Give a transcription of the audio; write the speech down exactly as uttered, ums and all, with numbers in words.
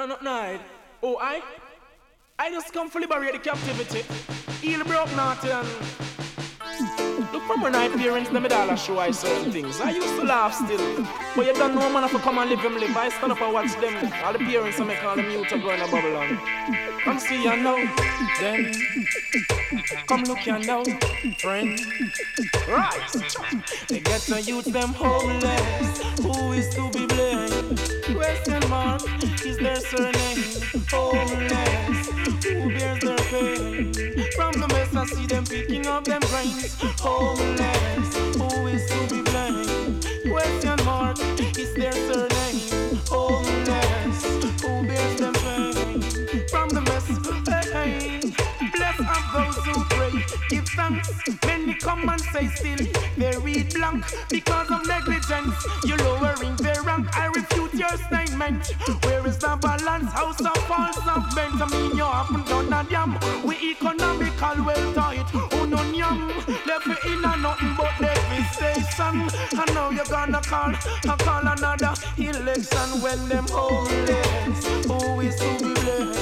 no, no, no. Oh, I, I just come to liberate the captivity. Heal broke naughty and look from when I parents let me dollar show I certain things. I used to laugh still, but you don't know man if I come and live him live. I stand up and watch them. All the parents I make all the mute and go in a bubble on. Come see you now, then come look you now, friend. Right, they get to youth them homeless. Who is to be blamed? Question mark, is their surname homeless? Who bears their pain? From the mess I see them picking up them brains. Homeless, who is to be blamed? Question mark, is their surname homeless? Who bears them pain? From the mess, hey, bless up those who pray, give thanks. Many come and say still they read blank because of negligence. You're lowering their rank. I refute your statement. Where is the balance? House of false of bent. I mean you haven't done a damn. We economical well tight. Who no yam left me in a nothing but devastation. And now you're gonna call, I call another election when them homeless. Who is to be blamed?